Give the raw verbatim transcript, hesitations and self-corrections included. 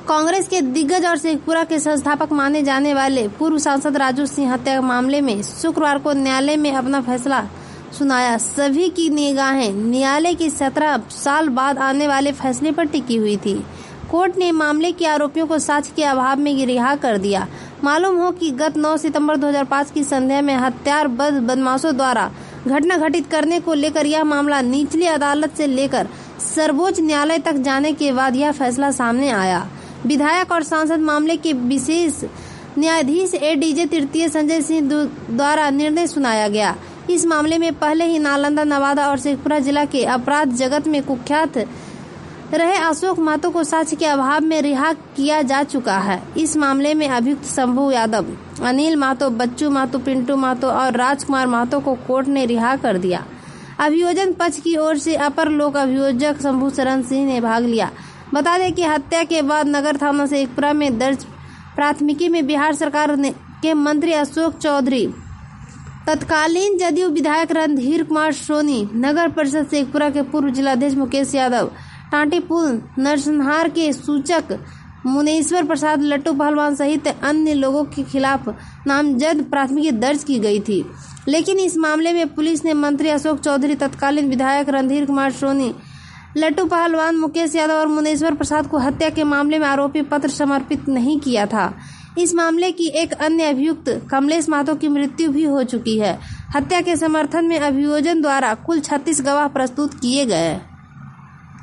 कांग्रेस के दिग्गज और शेखपुरा के संस्थापक माने जाने वाले पूर्व सांसद राजू सिंह हत्या मामले में शुक्रवार को न्यायालय में अपना फैसला सुनाया। सभी की निगाहें न्यायालय की सत्रह साल बाद आने वाले फैसले पर टिकी हुई थी। कोर्ट ने मामले के आरोपियों को साक्ष्य के अभाव में रिहा कर दिया। मालूम हो कि गत नौ सितंबर दो हज़ार पाँच की संध्या में हत्यारबंद बदमाशों द्वारा घटना घटित करने को लेकर यह मामला निचली अदालत से लेकर सर्वोच्च न्यायालय तक जाने के बाद यह फैसला सामने आया। विधायक और सांसद मामले के विशेष न्यायाधीश ए डीजे तृतीय संजय सिंह द्वारा निर्णय सुनाया गया। इस मामले में पहले ही नालंदा, नवादा और शेखपुरा जिला के अपराध जगत में कुख्यात रहे अशोक महतो को साक्ष्य के अभाव में रिहा किया जा चुका है। इस मामले में अभियुक्त शंभू यादव, अनिल महतो, बच्चू महतो, पिंटू महतो और राजकुमार महतो को कोर्ट ने रिहा कर दिया। अभियोजन पक्ष की ओर से अपर लोक अभियोजक शंभू शरण सिंह ने भाग लिया। बता दें कि हत्या के बाद नगर थाना शेखपुरा में दर्ज प्राथमिकी में बिहार सरकार ने के मंत्री अशोक चौधरी, तत्कालीन जदयू विधायक रणधीर कुमार सोनी, नगर परिषद शेखपुरा के पूर्व जिलाध्यक्ष मुकेश यादव, टाटी पुल नरसंहार के सूचक मुनेश्वर प्रसाद, लट्टू पहलवान सहित अन्य लोगों के खिलाफ नामजद प्राथमिकी दर्ज की गई थी। लेकिन इस मामले में पुलिस ने मंत्री अशोक चौधरी, तत्कालीन विधायक रणधीर कुमार सोनी, लट्टू पहलवान, मुकेश यादव और मुनेश्वर प्रसाद को हत्या के मामले में आरोपी पत्र समर्पित नहीं किया था। इस मामले की एक अन्य अभियुक्त कमलेश महतो की मृत्यु भी हो चुकी है। हत्या के समर्थन में अभियोजन द्वारा कुल छत्तीस गवाह प्रस्तुत किए गए।